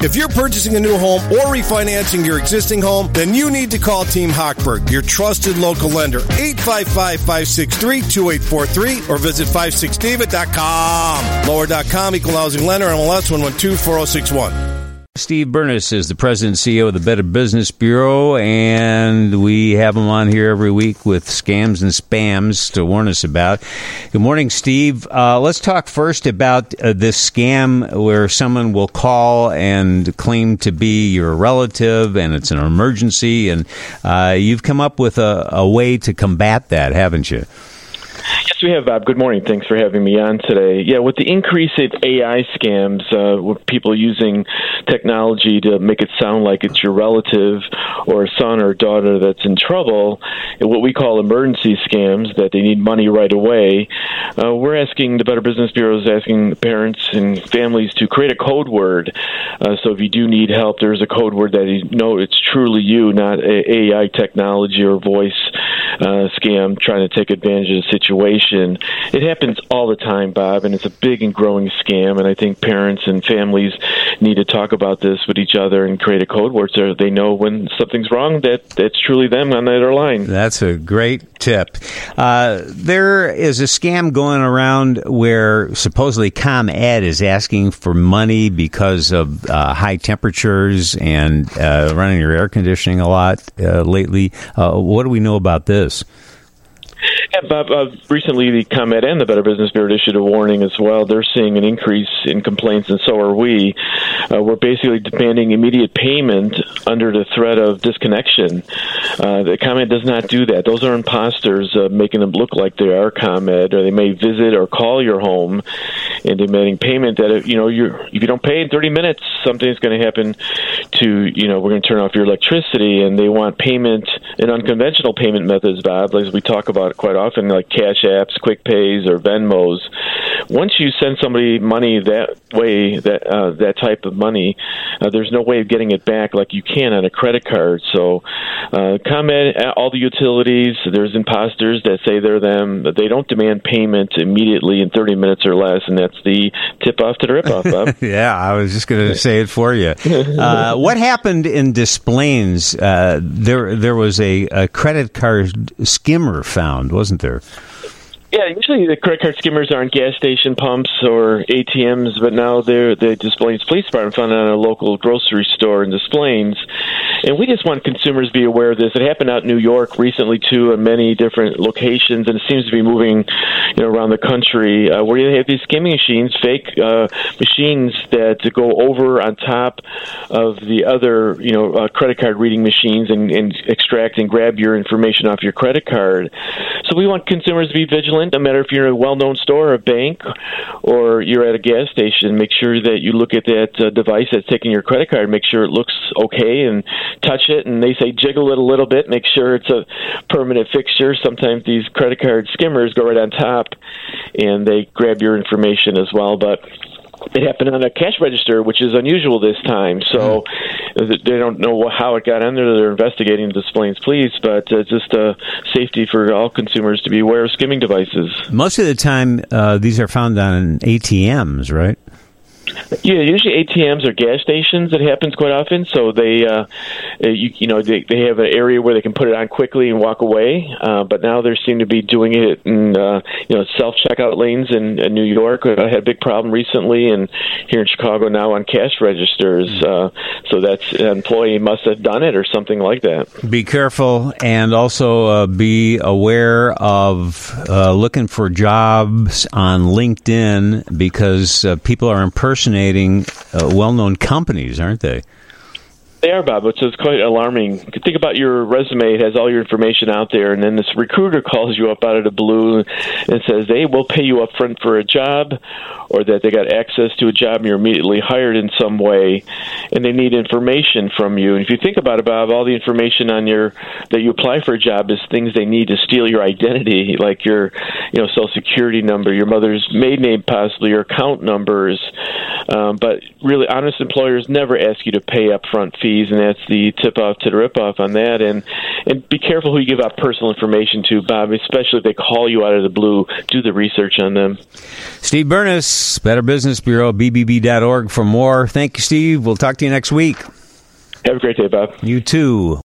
If you're purchasing a new home or refinancing your existing home, then you need to call Team Hochberg, your trusted local lender. 855-563-2843 or visit 56david.com. Lower.com, equal housing lender, MLS 1124061. Steve Bernis is the president and CEO of the Better Business Bureau, and we have him on here every week with scams and spams to warn us about. Good morning, Steve. Let's talk first about this scam where someone will call and claim to be your relative, and it's an emergency, and you've come up with a way to combat that, haven't you? Yes, we have, Bob. Good morning. Thanks for having me on today. Yeah, with the increase in AI scams, with people using technology to make it sound like it's your relative or a son or daughter that's in trouble, and what we call emergency scams, that they need money right away, we're asking, the Better Business Bureau is asking parents and families to create a code word. So if you do need help, there's a code word that you know it's truly you, not AI technology or voice scam trying to take advantage of the situation. It happens all the time, Bob, and it's a big and growing scam, and I think parents and families need to talk about this with each other and create a code word so they know when something's wrong that's truly them on the other line. That's a great tip. There is a scam going around where supposedly ComEd is asking for money because of high temperatures and running your air conditioning a lot lately. What do we know about this? Yeah, Bob, recently the ComEd and the Better Business Bureau issued a warning as well. They're seeing an increase in complaints, and so are we. We're basically demanding immediate payment under the threat of disconnection. The ComEd does not do that. Those are imposters making them look like they are ComEd, or they may visit or call your home and demanding payment that, if you don't pay in 30 minutes, something's going to happen to, we're going to turn off your electricity, and they want payment in unconventional payment methods, Bob, as we talk about quite often, like Cash Apps, Quick Pays, or Venmos. Once you send somebody money that way, that type of money, there's no way of getting it back like you can on a credit card. So ComEd, all the utilities, there's imposters that say they're them, but they don't demand payment immediately in 30 minutes or less, and that's the tip-off to the rip-off, Bob. Yeah, I was just going to say it for you. What happened in Des Plaines? There was a credit card skimmer found, wasn't there? Yeah, usually the credit card skimmers are on gas station pumps or ATMs, but now they're the Des Plaines Police Department found it on a local grocery store in Des Plaines. And we just want consumers to be aware of this. It happened out in New York recently, too, in many different locations, and it seems to be moving around the country, where you have these skimming machines, fake machines that go over on top of the other, credit card reading machines and extract and grab your information off your credit card. So we want consumers to be vigilant, no matter if you're in a well-known store or a bank or you're at a gas station. Make sure that you look at that device that's taking your credit card, make sure it looks okay, and touch it, and they say jiggle it a little bit, make sure it's a permanent fixture. Sometimes these credit card skimmers go right on top and they grab your information as well, but it happened on a cash register, which is unusual this time. So they don't know how it got in there. They're investigating the Des Plaines Police, but just safety for all consumers to be aware of skimming devices. Most of the time, these are found on ATMs, right? Yeah, usually ATMs or gas stations. It happens quite often. So they have an area where they can put it on quickly and walk away. But now they seem to be doing it in self checkout lanes in New York. I had a big problem recently, and here in Chicago now on cash registers. So that's an employee must have done it or something like that. Be careful, and also be aware of looking for jobs on LinkedIn, because people are impersonating well-known companies, aren't they? They are, Bob. It's quite alarming. Think about your resume. It has all your information out there, and then this recruiter calls you up out of the blue and says they will pay you up front for a job, or that they got access to a job and you're immediately hired in some way, and they need information from you. And if you think about it, Bob, all the information on that you apply for a job is things they need to steal your identity, like your Social Security number, your mother's maiden name, possibly your account numbers. But really, honest employers never ask you to pay upfront fees fees, and that's the tip-off to the rip-off on that. And be careful who you give out personal information to, Bob, especially if they call you out of the blue. Do the research on them. Steve Burness, Better Business Bureau, BBB.org for more. Thank you, Steve. We'll talk to you next week. Have a great day, Bob. You too.